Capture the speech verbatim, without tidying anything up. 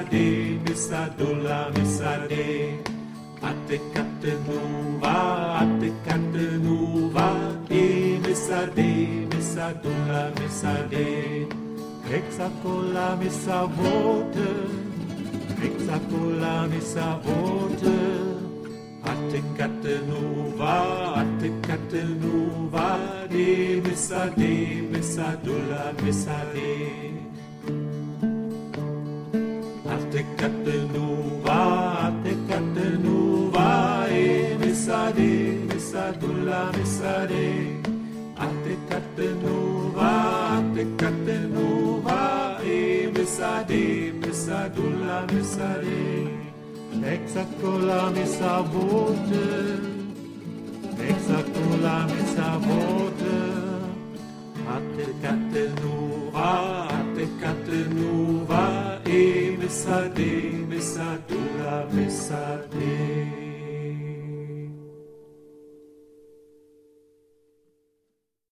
Mesade, Mesadola, Mesade. Ate Catenuva, Ate Catenuva, E Mesade, Mesadola, Mesade. Hexacola, Mesavote, Hexacola, Mesavote. Ate Catenuva, Ate Catenuva, E Mesade, Mesadola, Mesade. Ate Catenuva, Ate Catenuva, E Mesade, Mesadola, Mesade. Ate Catenuva, Ate Catenuva, E Mesade, Mesadola, Mesade. Hexacola, Mesavote, Hexacola, Mesavote. Ate Catenuva, Ate Catenuva, E Mesade, Mesadola, Mesade.